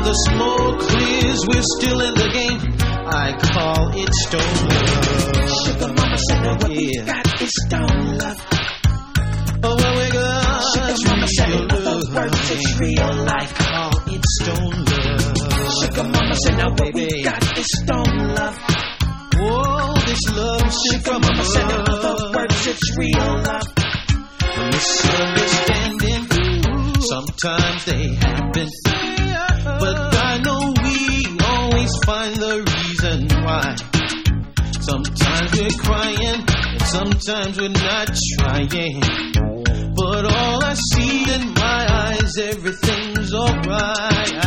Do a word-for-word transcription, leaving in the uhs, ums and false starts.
the smoke clears, we're still in the game. I call it stone love. Sugar mama said that what we got is stone love. Oh, well, we got Sugar mama said in other words, it's real life. I call it stone love. Sugar mama said now what we got is stone love. Oh, this love Sugar mama said in other words, it's real love. Misunderstanding, sometimes they happen, but I know we always find the reason why. Sometimes we're crying, and sometimes we're not trying, but all I see in my eyes, everything's alright.